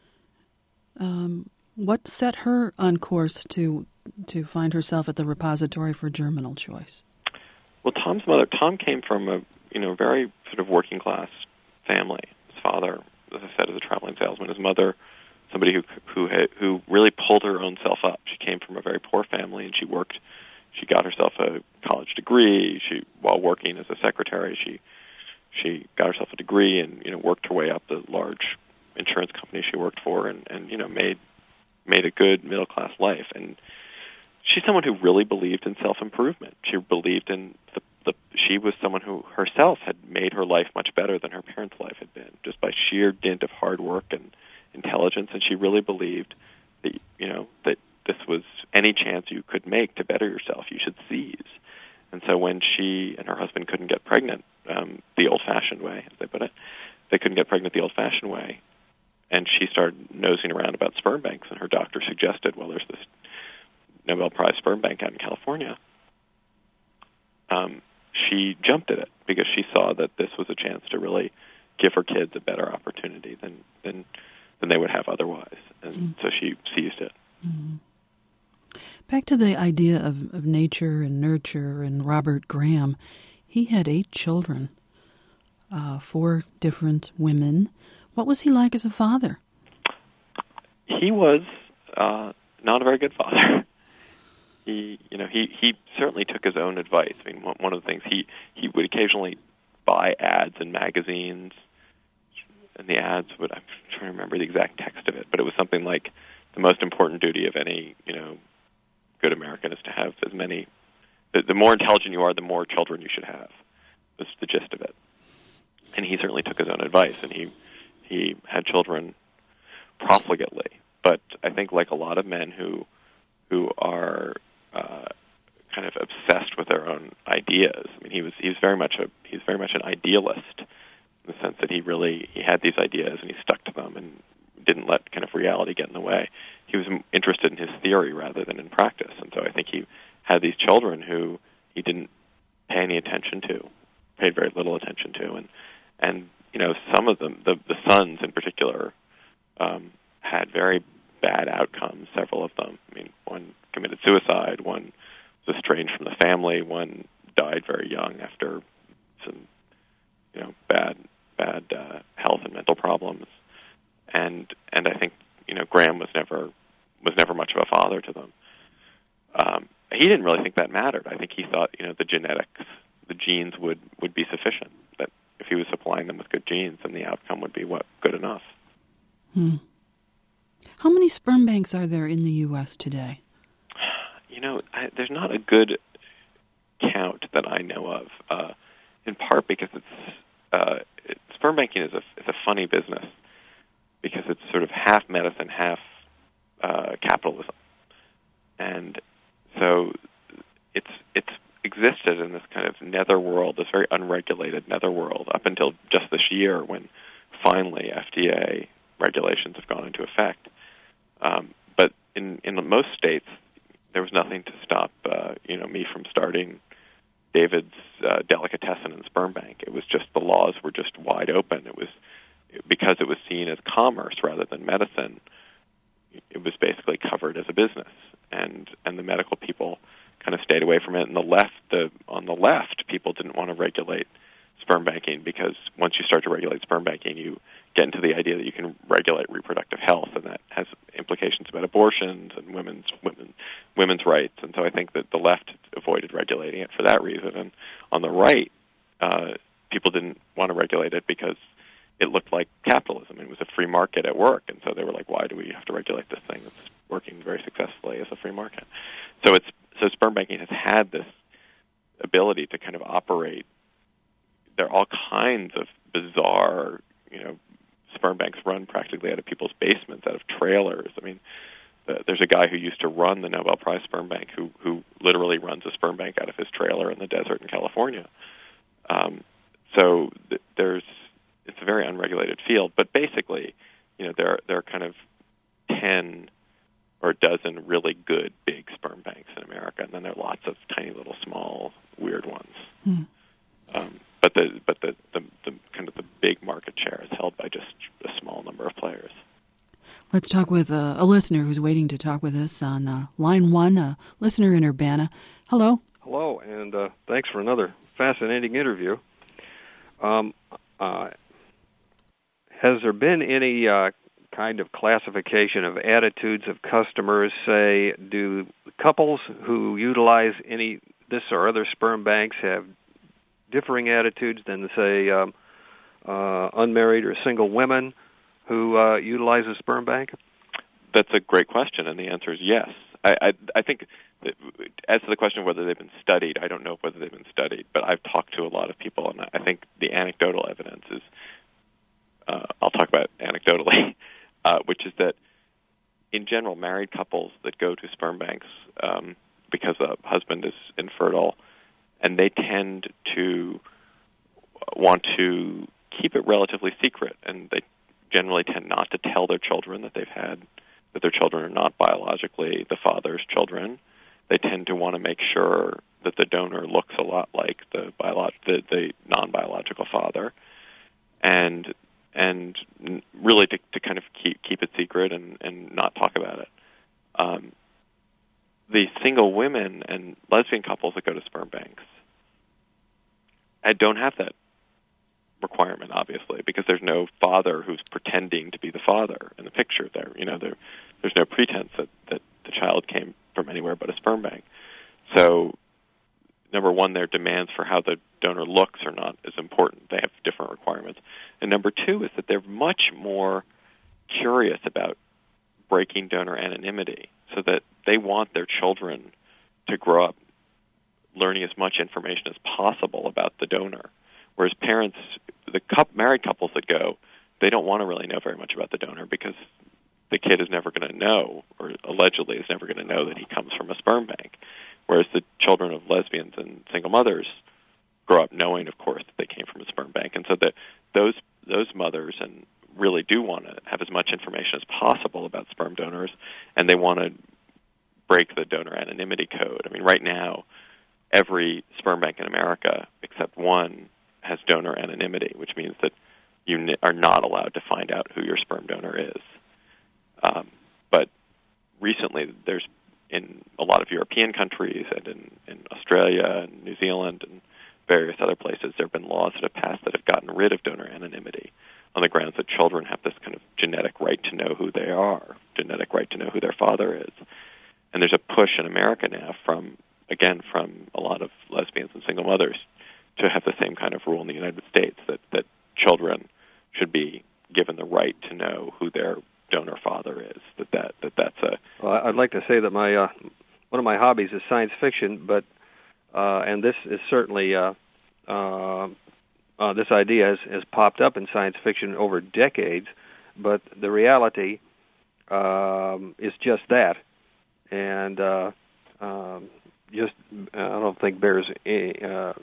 um, what set her on course to to find herself at the repository for germinal choice? Well, Tom's mother, Tom came from a you know, very sort of working class family. His father, as I said, is a traveling salesman. His mother, somebody who who had, who really pulled her own self up. She came from a very poor family, and she worked. She got herself a college degree. She, while working as a secretary, she she got herself a degree and you know worked her way up the large insurance company she worked for, and, and you know made made a good middle class life. And she's someone who really believed in self improvement. She believed in the, the she was someone who herself had made her life much better than her parents' life had been, just by sheer dint of hard work and intelligence. And she really believed that you know that this was any chance you could make to better yourself, you should seize. And so when she and her husband couldn't get pregnant um, the old-fashioned way, as they put it, they couldn't get pregnant the old-fashioned way, and she started nosing around about sperm banks, and her doctor suggested, well, there's this Nobel Prize sperm bank out in California. Um, she jumped at it because she saw that this was a chance to really give her kids a better opportunity than than, than they would have otherwise. And mm. so she seized it. Mm. Back to the idea of, of nature and nurture and Robert Graham. He had eight children, uh, four different women. What was he like as a father? He was uh, not a very good father. He, you know, he, he certainly took his own advice. I mean, one of the things he, he would occasionally buy ads in magazines, and the ads would, I'm trying to remember the exact text of it, but it was something like the most important duty of any, you know, good American is to have as many, the, the more intelligent you are, the more children you should have. That's the gist of it. And he certainly took his own advice, and he, he had children profligately. But I think like a lot of men who, who are uh, kind of obsessed with their own ideas. I mean, he was he was very much a he's very much an idealist in the sense that he really he had these ideas and he stuck to them and didn't let kind of reality get in the way. He was interested in his theory rather than in practice, and so I think he had these children who he didn't pay any attention to, paid very little attention to, and and you know some of them, the the sons in particular, um, had very bad outcomes, several of them. I mean, one committed suicide, one was estranged from the family, one died very young after some, you know, bad bad uh, health and mental problems. And and I think, you know, Graham was never was never much of a father to them. Um, he didn't really think that mattered. I think he thought, you know, the genetics, the genes would, would be sufficient, that if he was supplying them with good genes, then the outcome would be what good enough. Hmm. How many sperm banks are there in the U S today? You know, I, there's not a good count that I know of, uh, in part because it's uh, it, sperm banking is a, is a funny business because it's sort of half medicine, half uh, capitalism. And so it's it's existed in this kind of netherworld, this very unregulated netherworld, up until just this year when finally F D A regulations have gone into effect. Um, but in, in most states, there was nothing to stop, uh, you know, me from starting David's uh, delicatessen and sperm bank. It was just the laws were just wide open. It was because it was seen as commerce rather than medicine. It was basically covered as a business, and and the medical people kind of stayed away from it. And the left, the on the left, people didn't want to regulate sperm banking because once you start to regulate sperm banking, you get into the idea that you can regulate reproductive health, and that has implications about abortions and women's women, women's rights. And so I think that the left avoided regulating it for that reason. And on the right, uh, people didn't want to regulate it because it looked like capitalism. It was a free market at work, and so they were like, "Why do we have to regulate this thing that's working very successfully as a free market?" So it's so sperm banking has had this ability to kind of operate. There are all kinds of bizarre, you know, sperm banks run practically out of people's basements, out of trailers. I mean, the, there's a guy who used to run the Nobel Prize sperm bank who who literally runs a sperm bank out of his trailer in the desert in California. Um, so th- there's it's a very unregulated field, but basically, you know, there are, there are kind of ten or a dozen really good big sperm banks in America, and then there are lots of tiny little small weird ones. Hmm. Um, but the but the, the, the kind of the big market share is held by just a small number of players. Let's talk with a, a listener who's waiting to talk with us on uh, line one, a listener in Urbana. Hello. Hello, and uh, thanks for another fascinating interview. Um, uh, has there been any uh, kind of classification of attitudes of customers? Say, do couples who utilize any this or other sperm banks have differing attitudes than, say, um, uh, unmarried or single women who uh, utilize a sperm bank? That's a great question, and the answer is yes. I, I, I think, that as to the question of whether they've been studied, I don't know whether they've been studied, but I've talked to a lot of people, and I think the anecdotal evidence is, uh, I'll talk about anecdotally, uh, which is that in general, married couples that go to sperm banks um, because the husband is infertile, and they tend to want to keep it relatively secret, and they generally tend not to tell their children that they've had, that their children are not biologically the father's children. They tend to want to make sure that the donor looks a lot like the biolog- the, the non-biological father, and and really to, to kind of keep keep it secret and, and not talk about it. Um, the single women and lesbian couples that go to sperm banks, I don't have that requirement, obviously, because there's no father who's pretending to be the father in the picture there. You know, there, there's no pretense that, that the child came from anywhere but a sperm bank. So, number one, their demands for how the donor looks are not as important. They have different requirements. And number two is that they're much more curious about breaking donor anonymity, so that they want their children to grow up learning as much information as possible about the donor. Whereas parents, the couple, married couples that go, they don't want to really know very much about the donor because the kid is never going to know, or allegedly is never going to know, that he comes from a sperm bank. Whereas the children of lesbians and single mothers grow up knowing, of course, that they came from a sperm bank. And so that those those mothers and really do want to have as much information as possible about sperm donors, and they want to break the donor anonymity code. I mean, right now, every sperm bank in America, except one, has donor anonymity, which means that you n- are not allowed to find out who your sperm donor is. Um, but recently, there's in a lot of European countries and in, in Australia and New Zealand and various other places, there have been laws that have passed that have gotten rid of donor anonymity on the grounds that children have this kind of genetic right to know who they are, genetic right to know who their father is. And there's a push in America now from, again, from a lot of lesbians and single mothers to have the same kind of rule in the United States, that, that children should be given the right to know who their donor father is. That that, that that's a. Well, I'd like to say that my uh, one of my hobbies is science fiction, but uh, and this is certainly uh, uh, uh, this idea has, has popped up in science fiction over decades, but the reality um, is just that, and uh, um, just I don't think bears any, uh,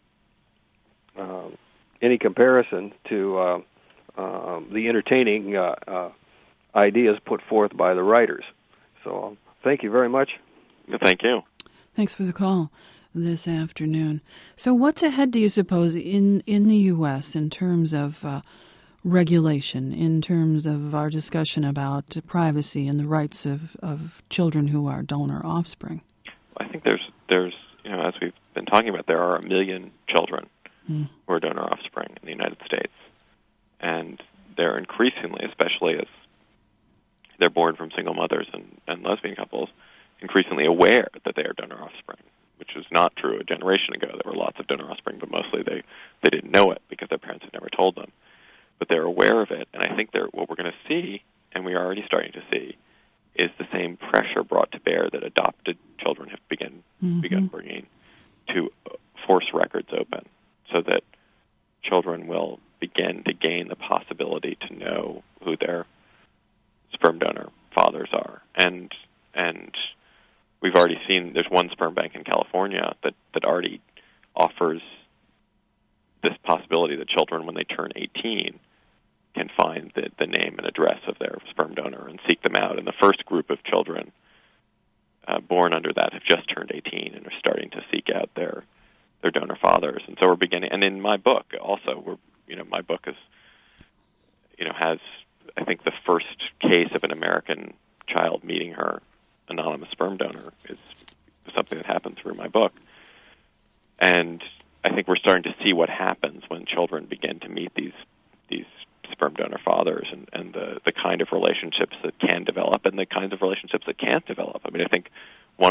uh, any comparison to uh, uh, the entertaining uh, uh, ideas put forth by the writers. So thank you very much. Thank you. Thanks for the call this afternoon. So what's ahead, do you suppose, in, in the U S in terms of uh, regulation, in terms of our discussion about privacy and the rights of, of children who are donor offspring? I think there's, there's, you know, as we've been talking about, there are a million children mm. who are donor offspring in the United States. And they're increasingly, especially as they're born from single mothers and, and lesbian couples, increasingly aware that they are donor offspring, which was not true a generation ago. There were lots of donor offspring, but mostly they, they didn't know it because their parents had never told them. But they're aware of it, and I think they're, what we're going to see, and we are already starting to see, is the same pressure brought to bear that adopted children have begun, mm-hmm. begun bringing to force records open, so that children will begin to gain the possibility to know who their sperm donor fathers are. And and we've already seen, there's one sperm bank in California that, that already offers this possibility that children, when they turn eighteen, can find the, the name and address of their sperm donor and seek them out. And the first group of children uh, born under that have just turned eighteen and are starting to seek out their their donor fathers. And so we're beginning, and in my book also, we're, you know, my book is, you know, has, I think, the first case of an American child meeting her anonymous sperm donor is something that happened through my book. And I think we're starting to see what happens when children begin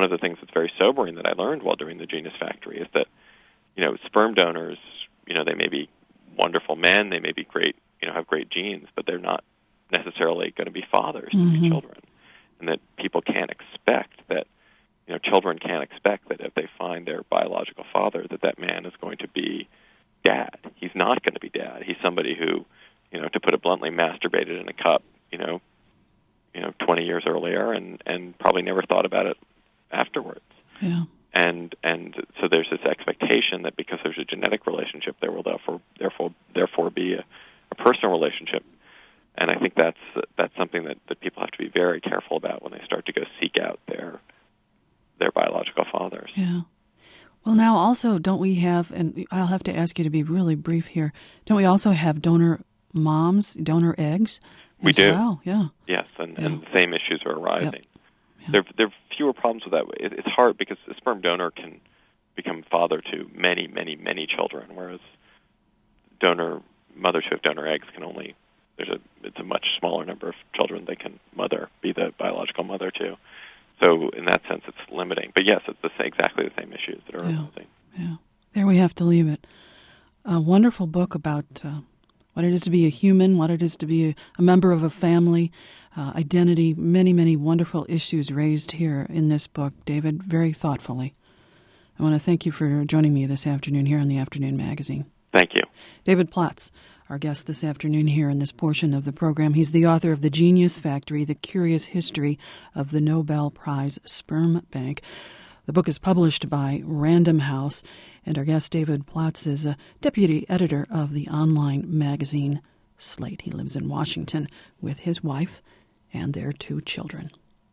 one of the things that's very sobering that I learned while doing the Genius Factory is that, you know, sperm donors, you know, they may be wonderful men, they may be great, you know, have great genes, but they're not necessarily going to be fathers mm-hmm. to be children. And that people can't expect that, you know, children can't expect that if they find their biological father, that that man is going to be dad. He's not going to be dad. He's somebody who, you know, to put it bluntly, masturbated in a cup, you know, you know, twenty years earlier, and, and probably never thought about it afterwards. Yeah. And and so there's this expectation that because there's a genetic relationship, there will therefore therefore therefore be a, a personal relationship. And I think that's that's something that, that people have to be very careful about when they start to go seek out their their biological fathers. Yeah. Well, now also, don't we have, and I'll have to ask you to be really brief here, don't we also have donor moms, donor eggs? We do. Well? Yeah. Yes, and, yeah. and the same issues are arising. Yep. Yeah. There, there are fewer problems with that. It, it's hard because a sperm donor can become father to many, many, many children, whereas donor mothers who have donor eggs can only, there's a it's a much smaller number of children they can mother, be the biological mother to. So in that sense, it's limiting. But yes, it's the same, exactly the same issues that are yeah. arising. Yeah. There we have to leave it. A wonderful book about uh, what it is to be a human, what it is to be a, a member of a family, uh, identity, many, many wonderful issues raised here in this book, David, very thoughtfully. I want to thank you for joining me this afternoon here on the Afternoon Magazine. Thank you. David Plotz, our guest this afternoon here in this portion of the program. He's the author of The Genius Factory, The Curious History of the Nobel Prize Sperm Bank. The book is published by Random House, and our guest, David Plotz, is a deputy editor of the online magazine Slate. He lives in Washington with his wife and their two children.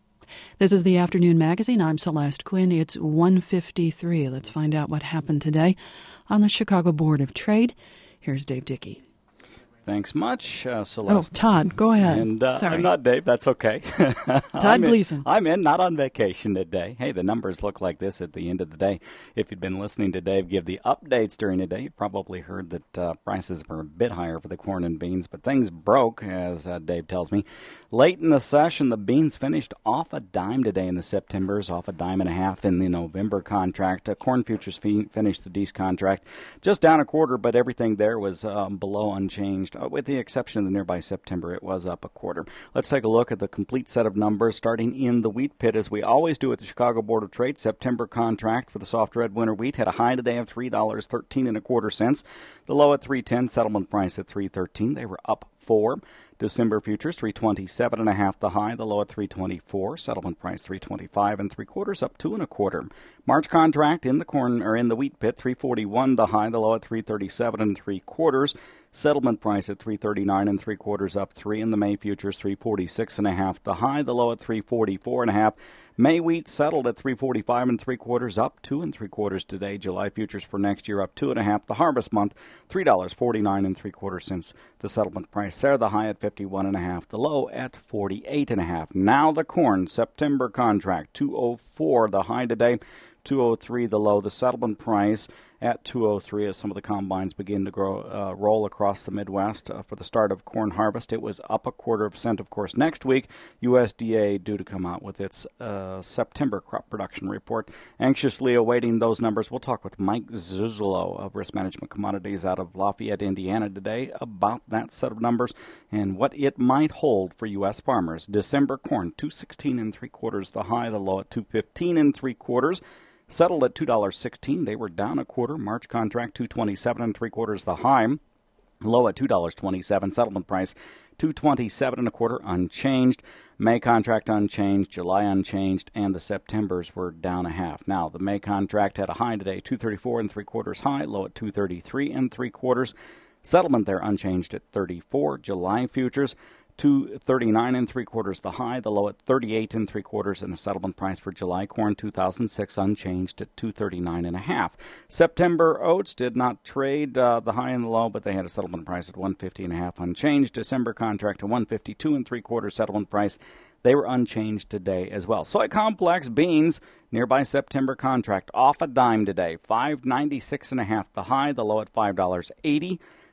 This is the Afternoon Magazine. I'm Celeste Quinn. It's one fifty-three. Let's find out what happened today on the Chicago Board of Trade. Here's Dave Dickey. Thanks much, uh, Celeste. Oh, Todd, go ahead. And uh, Sorry. I'm not Dave. That's okay. Todd I'm Gleason. In, I'm in, not on vacation today. Hey, the numbers look like this at the end of the day. If you'd been listening to Dave give the updates during the day, you probably heard that uh, prices were a bit higher for the corn and beans, but things broke, as uh, Dave tells me. Late in the session, the beans finished off a dime today in the Septembers, off a dime and a half in the November contract. Uh, corn futures fee finished the Dees contract just down a quarter, but everything there was um, below unchanged, uh, with the exception of the nearby September. It was up a quarter. Let's take a look at the complete set of numbers, starting in the wheat pit, as we always do at the Chicago Board of Trade. September contract for the soft red winter wheat had a high today of three dollars and thirteen and a quarter cents. The low at three ten, settlement price at three thirteen. They were up four. December futures three twenty-seven and a half the high, the low at three twenty-four, settlement price three twenty-five and three quarters, up two and a quarter. March contract in the corn or in the wheat pit three forty-one the high, the low at three thirty-seven and three quarters. Settlement price at three thirty-nine and three quarters, up three. In the May futures three forty-six and a half the high, the low at three forty-four and a half. May wheat settled at three forty-five and three quarters, up two and three quarters today. July futures for next year up two and a half. The harvest month three dollars forty-nine and three quarters since the settlement price there. The high at fifty-one and a half. The low at forty-eight and a half. Now the corn September contract two oh four the high today, two oh three the low. The settlement price at two oh three as some of the combines begin to grow, uh, roll across the Midwest uh, for the start of corn harvest. It was up a quarter of a cent, of course. Next week, U S D A due to come out with its uh, September crop production report. Anxiously awaiting those numbers. We'll talk with Mike Zuzolo of Risk Management Commodities out of Lafayette, Indiana today about that set of numbers and what it might hold for U S farmers. December corn, two sixteen and three quarters the high, the low at two fifteen and three quarters. Settled at two dollars and sixteen cents. They were down a quarter. March contract two twenty-seven and three quarters the high. Low at two dollars and twenty-seven cents. Settlement price two twenty-seven and a quarter unchanged. May contract unchanged. July unchanged. And the Septembers were down a half. Now, the May contract had a high today, two thirty-four and three quarters high. Low at two thirty-three and three quarters. Settlement there unchanged at thirty-four. July futures two thirty-nine and three quarters the high, the low at thirty-eight and three quarters, and a settlement price for July corn two thousand six unchanged at two thirty-nine and a half. September oats did not trade uh, the high and the low, but they had a settlement price at one fifty and a half unchanged. December contract to one fifty-two and three quarters settlement price. They were unchanged today as well. Soy complex beans, nearby September contract, off a dime today. five ninety-six and a half the high, the low at five dollars and eighty cents.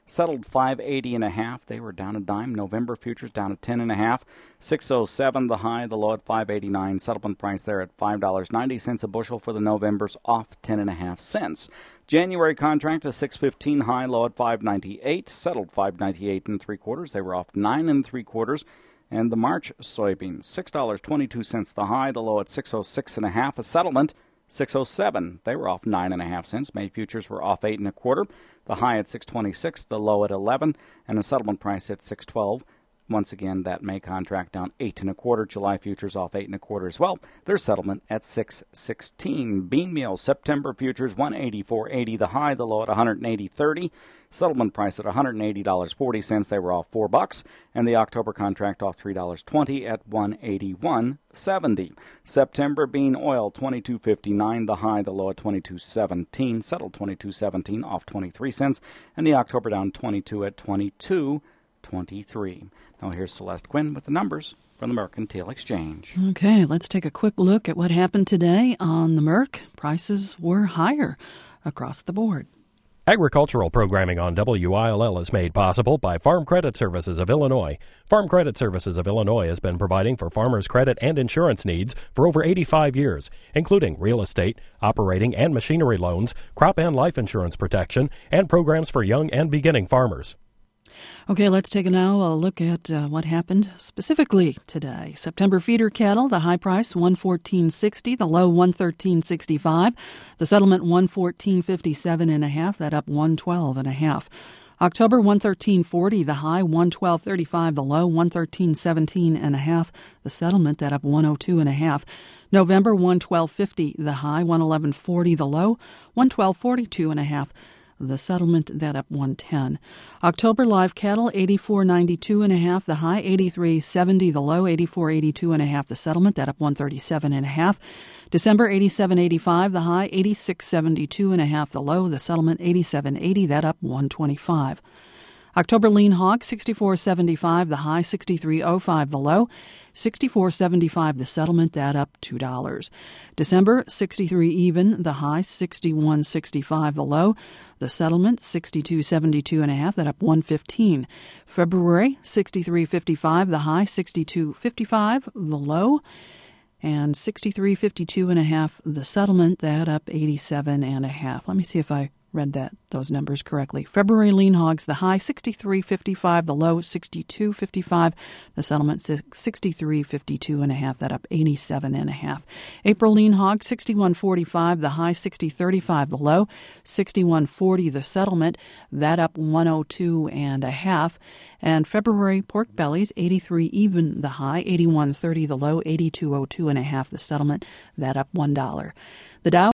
settled five eighty and a half. They were down a dime. November futures down at ten and a half. six oh seven the high, the low at five eighty-nine. Settlement price there at five dollars and ninety cents a bushel for the Novembers, off ten and a half cents. January contract a six fifteen high, low at five ninety-eight. Settled five ninety-eight and three quarters. They were off nine and three quarters. And the March soybeans, six dollars and twenty-two cents the high, the low at six oh six and a half. A settlement six oh seven. They were off nine and a half cents. May futures were off eight and a quarter. The high at six twenty-six, the low at eleven, and a settlement price at six twelve. Once again, that May contract down eight and a quarter. July futures off eight and a quarter as well. Their settlement at six sixteen. Bean meal September futures one eighty-four eighty. The high, the low at one eighty thirty. Settlement price at one hundred eighty dollars and forty cents. They were off four bucks, and the October contract off three dollars and twenty at one eighty-one seventy. September bean oil twenty-two fifty-nine. The high, the low at twenty-two seventeen. Settled twenty-two seventeen, off twenty-three cents, and the October down twenty-two at twenty-two twenty-three. Now here's Celeste Quinn with the numbers from the Mercantile Exchange. Okay, let's take a quick look at what happened today on the Merc. Prices were higher across the board. Agricultural programming on W I L L is made possible by Farm Credit Services of Illinois. Farm Credit Services of Illinois has been providing for farmers' credit and insurance needs for over eighty-five years, including real estate, operating and machinery loans, crop and life insurance protection, and programs for young and beginning farmers. Okay, let's take now a look at uh, what happened specifically today. September feeder cattle, the high price one fourteen sixty, the low one thirteen sixty-five, the settlement one fourteen fifty-seven and a half, that up one twelve and a half. October one thirteen forty, the high one twelve thirty-five, the low one thirteen seventeen and a half, the settlement that up one oh two and a half. November one twelve fifty, the high one eleven forty, the low one twelve forty-two and a half. The settlement that up one ten. October live cattle eighty-four ninety-two and a half, the high eighty-three seventy, the low eighty-four eighty-two and a half, the settlement that up one thirty-seven and a half. December eighty-seven eighty-five, the high eighty-six seventy-two and a half, the low, the settlement eighty-seven eighty, that up one twenty-five. October lean hog sixty-four seventy-five, the high sixty-three oh five, the low sixty-four seventy-five, the settlement that up two dollars. December sixty-three even, the high sixty-one sixty-five, the low, the settlement sixty-two seventy-two and a half, that up one fifteen. February sixty-three fifty-five, the high sixty-two fifty-five, the low, and sixty-three fifty-two and a half, the settlement that up eighty-seven and a half. Let me see if I read that those numbers correctly. February lean hogs, the high sixty-three fifty-five, the low sixty-two fifty-five, the settlement sixty-three fifty-two and a half, that up eighty-seven and a half. April lean hog sixty-one forty-five, the high sixty thirty-five, the low sixty-one forty, the settlement that up one oh two and a half. And February pork bellies eighty-three even, the high eighty-one thirty, the low eighty-two oh two and a half, the settlement that up one dollar. The Dow